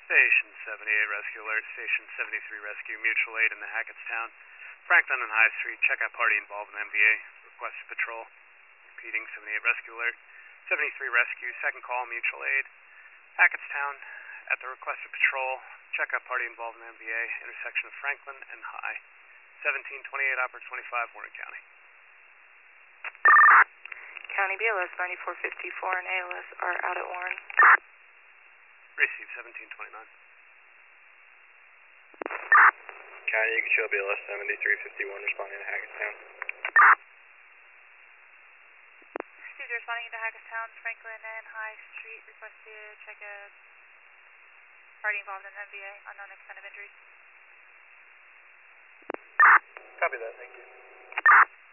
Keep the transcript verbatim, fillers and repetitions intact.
Station seventy-eight Rescue Alert, Station seventy-three Rescue, mutual aid in the Hackettstown, Franklin and High Street, checkout party involved in M V A, request patrol. Repeating, seventy-eight Rescue Alert, seventy-three Rescue, second call, mutual aid, Hackettstown, at the request of patrol, checkout party involved in M V A, intersection of Franklin and High, seventeen twenty-eight, Opera twenty-five, Warren County. County B L S ninety-four fifty-four and A L S are out at Warren. Receive seventeen twenty-nine. County, you can show B L S seventy-three fifty-one responding to Hackettstown. Received responding to Hackettstown, Franklin and High Street, requested check a party involved in M V A, unknown extent of injuries. Copy that, thank you.